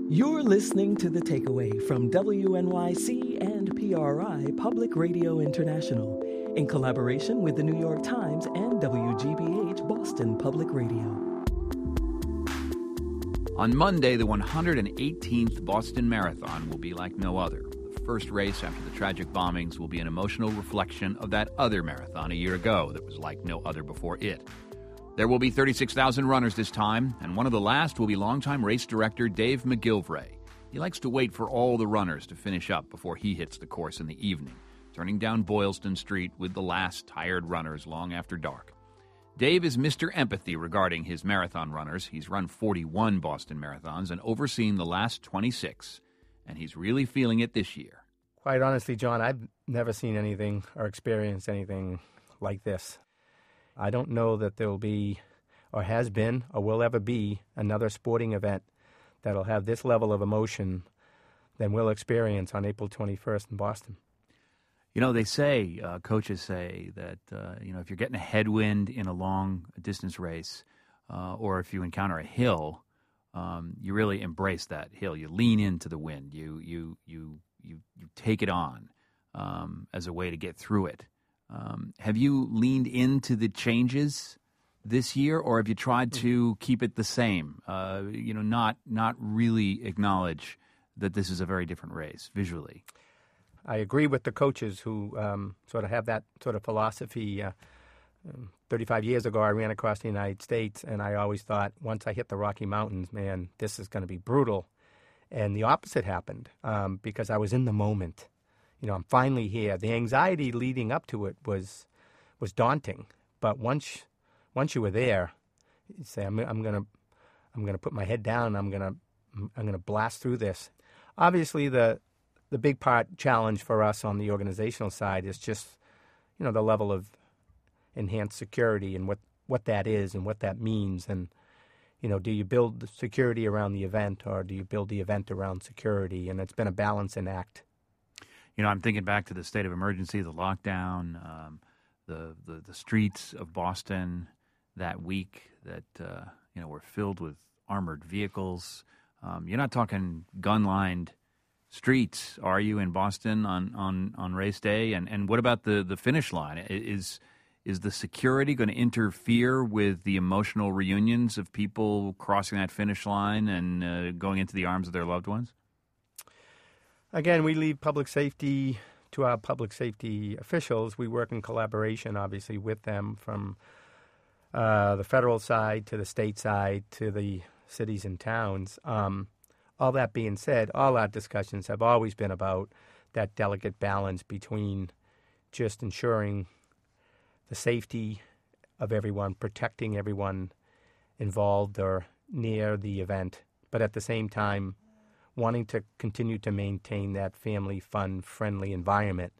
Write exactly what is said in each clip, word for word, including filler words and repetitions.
You're listening to The Takeaway from W N Y C and P R I Public Radio International in collaboration with the New York Times and W G B H Boston Public Radio. On Monday, the one hundred eighteenth Boston Marathon will be like no other. The first race after the tragic bombings will be an emotional reflection of that other marathon a year ago that was like no other before it. There will be thirty-six thousand runners this time, and one of the last will be longtime race director Dave McGilvray. He likes to wait for all the runners to finish up before he hits the course in the evening, turning down Boylston Street with the last tired runners long after dark. Dave is Mister Empathy regarding his marathon runners. He's run forty-one Boston marathons and overseen the last twenty-six, and he's really feeling it this year. Quite honestly, John, I've never seen anything or experienced anything like this. I don't know that there will be, or has been, or will ever be another sporting event that'll have this level of emotion than we'll experience on April twenty-first in Boston. You know, they say, uh, coaches say that, uh, you know, if you're getting a headwind in a long-distance race uh, or if you encounter a hill, um, you really embrace that hill. You lean into the wind. You you you you, you take it on um, as a way to get through it. Um, have you leaned into the changes this year, or have you tried to keep it the same? Uh, you know, not not really acknowledge that this is a very different race visually. I agree with the coaches who um, sort of have that sort of philosophy. Uh, um, thirty-five years ago, I ran across the United States, and I always thought, once I hit the Rocky Mountains, man, this is going to be brutal. And the opposite happened um, because I was in the moment. You know, I'm finally here. The anxiety leading up to it was was daunting, but once once you were there, you say, I'm, I'm gonna I'm gonna put my head down. I'm gonna I'm gonna blast through this. Obviously, the the big part challenge for us on the organizational side is just, you know, the level of enhanced security and what, what that is and what that means. And, you know, do you build security around the event or do you build the event around security? And it's been a balancing act. You know, I'm thinking back to the state of emergency, the lockdown, um, the, the the streets of Boston that week that, uh, you know, were filled with armored vehicles. Um, you're not talking gun-lined streets, are you, in Boston on, on, on race day? And and what about the, the finish line? Is is the security going to interfere with the emotional reunions of people crossing that finish line and uh, going into the arms of their loved ones? Again, we leave public safety to our public safety officials. We work in collaboration, obviously, with them from uh, the federal side to the state side to the cities and towns. Um, all that being said, all our discussions have always been about that delicate balance between just ensuring the safety of everyone, protecting everyone involved or near the event, but at the same time wanting to continue to maintain that family, fun, friendly environment.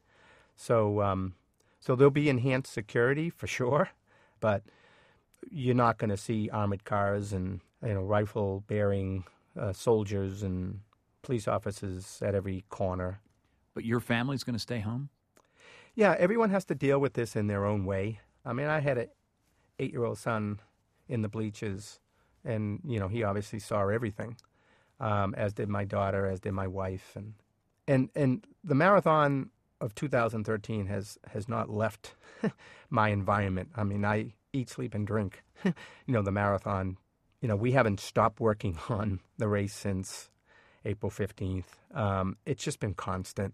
So um, so there'll be enhanced security for sure, but you're not going to see armored cars and, you know, rifle-bearing uh, soldiers and police officers at every corner. But your family's going to stay home? Yeah, everyone has to deal with this in their own way. I mean, I had an eight-year-old son in the bleachers, and, you know, he obviously saw everything. Um, as did my daughter, as did my wife. And and and the marathon of two thousand thirteen has, has not left my environment. I mean, I eat, sleep, and drink, you know, the marathon. You know, we haven't stopped working on the race since April fifteenth. Um, it's just been constant.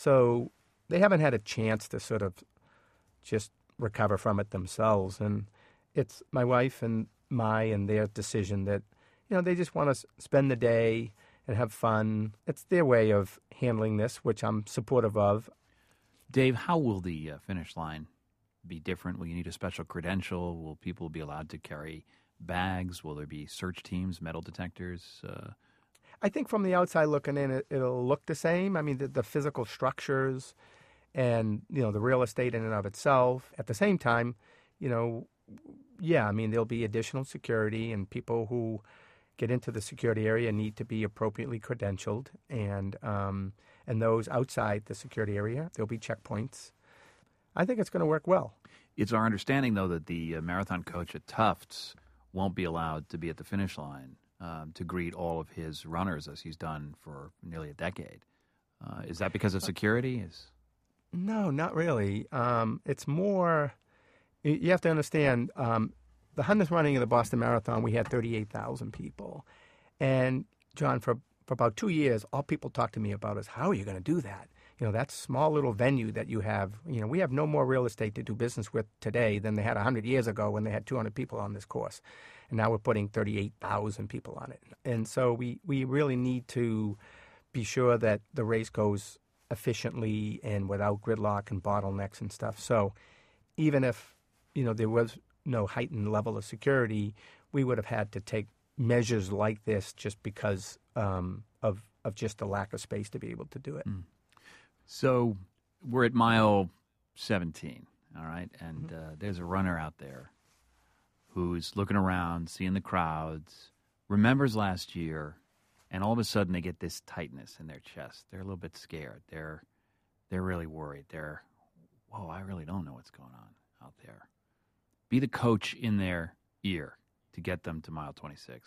So they haven't had a chance to sort of just recover from it themselves. And it's my wife and my and their decision that, you know, they just want to spend the day and have fun. It's their way of handling this, which I'm supportive of. Dave, how will the uh, finish line be different? Will you need a special credential? Will people be allowed to carry bags? Will there be search teams, metal detectors? Uh... I think from the outside looking in, it, it'll look the same. I mean, the, the physical structures and, you know, the real estate in and of itself. At the same time, you know, yeah, I mean, there'll be additional security, and people who get into the security area need to be appropriately credentialed, and um, and those outside the security area, there'll be checkpoints. I think it's going to work well. It's our understanding, though, that the uh, marathon coach at Tufts won't be allowed to be at the finish line um, to greet all of his runners as he's done for nearly a decade. Uh, is that because of security? Is No, not really. Um, it's more, you have to understand, um, the hundredth running of the Boston Marathon, we had thirty-eight thousand people. And, John, for, for about two years, all people talked to me about is, how are you going to do that? You know, that small little venue that you have, you know, we have no more real estate to do business with today than they had one hundred years ago when they had two hundred people on this course. And now we're putting thirty-eight thousand people on it. And so we, we really need to be sure that the race goes efficiently and without gridlock and bottlenecks and stuff. So even if, you know, there was no heightened level of security, we would have had to take measures like this just because um, of, of just the lack of space to be able to do it. Mm. So we're at mile seventeen, all right? And mm-hmm. uh, there's a runner out there who's looking around, seeing the crowds, remembers last year, and all of a sudden they get this tightness in their chest. They're a little bit scared. They're they're really worried. They're, whoa, I really don't know what's going on out there. Be the coach in their ear to get them to mile twenty-six.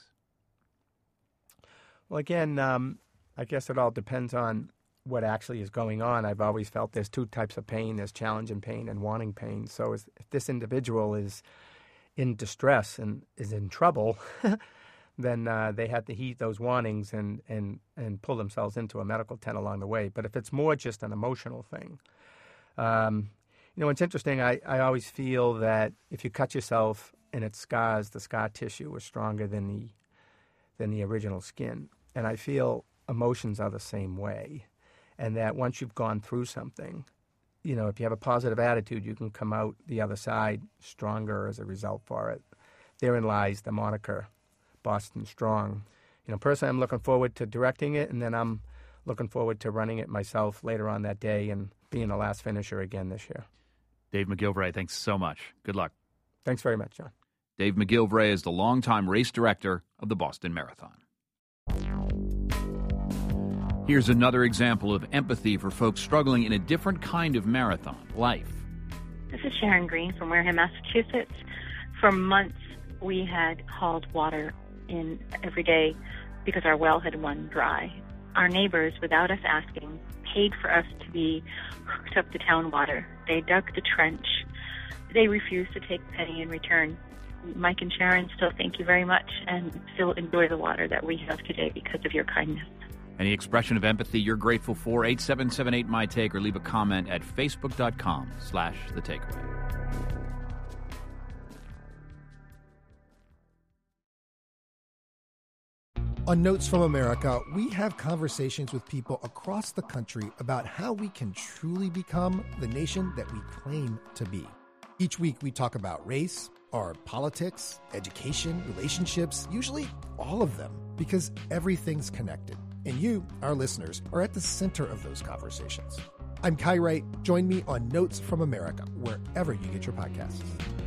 Well, again, um, I guess it all depends on what actually is going on. I've always felt there's two types of pain. There's challenging pain and wanting pain. So if this individual is in distress and is in trouble, then uh, they have to heed those warnings and, and, and pull themselves into a medical tent along the way. But if it's more just an emotional thing, um, you know, it's interesting. I, I always feel that if you cut yourself and it scars, the scar tissue is stronger than the than the original skin. And I feel emotions are the same way. And that once you've gone through something, you know, if you have a positive attitude, you can come out the other side stronger as a result for it. Therein lies the moniker Boston Strong. You know, personally, I'm looking forward to directing it, and then I'm looking forward to running it myself later on that day and being the last finisher again this year. Dave McGilvray, thanks so much. Good luck. Thanks very much, John. Dave McGilvray is the longtime race director of the Boston Marathon. Here's another example of empathy for folks struggling in a different kind of marathon, life. This is Sharon Green from Wareham, Massachusetts. For months, we had hauled water in every day because our well had run dry. Our neighbors, without us asking, paid for us to be hooked up to town water. They dug the trench. They refused to take a penny in return. Mike and Sharon, still thank you very much and still enjoy the water that we have today because of your kindness. Any expression of empathy you're grateful for, eight seven seven eight, M Y take, or leave a comment at facebook.com slash the takeaway. On Notes from America, we have conversations with people across the country about how we can truly become the nation that we claim to be. Each week we talk about race, our politics, education, relationships, usually all of them, because everything's connected. And you, our listeners, are at the center of those conversations. I'm Kai Wright. Join me on Notes from America, wherever you get your podcasts.